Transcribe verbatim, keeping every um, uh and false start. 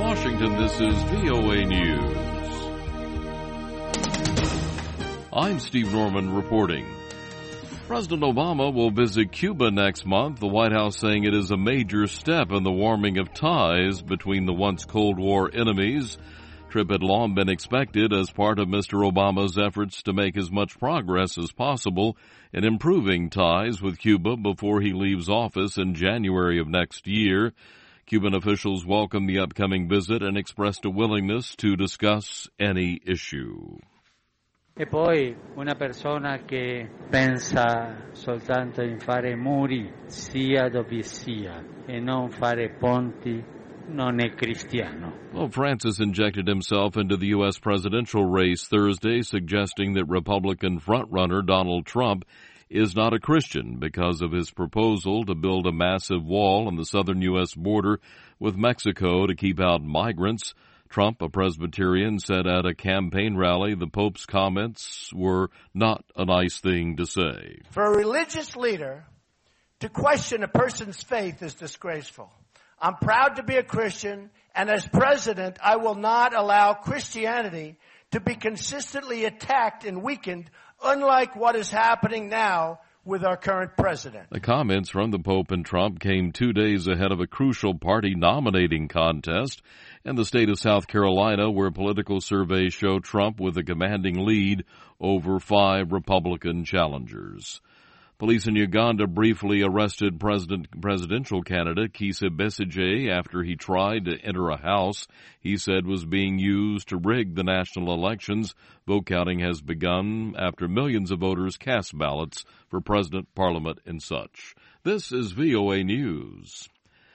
Washington, this is V O A News. I'm Steve Norman reporting. President Obama will visit Cuba next month, the White House saying it is a major step in the warming of ties between the once Cold War enemies. Trip had long been expected as part of Mister Obama's efforts to make as much progress as possible in improving ties with Cuba before he leaves office in January of next year. Cuban officials welcomed the upcoming visit and expressed a willingness to discuss any issue. E poi una persona che pensa soltanto in fare muri sia dove sia e non fare ponti non è cristiano. Well, Francis injected himself into the U S presidential race Thursday, suggesting that Republican frontrunner Donald Trump is not a Christian because of his proposal to build a massive wall on the southern U S border with Mexico to keep out migrants. Trump, a Presbyterian, said at a campaign rally the Pope's comments were not a nice thing to say. For a religious leader to question a person's faith is disgraceful. I'm proud to be a Christian, and as president, I will not allow Christianity to be consistently attacked and weakened, unlike what is happening now with our current president. The comments from the Pope and Trump came two days ahead of a crucial party nominating contest in the state of South Carolina, where political surveys show Trump with a commanding lead over five Republican challengers. Police in Uganda briefly arrested President, presidential candidate Kizza Besigye after he tried to enter a house he said was being used to rig the national elections. Vote counting has begun after millions of voters cast ballots for president, parliament, and such. This is V O A News.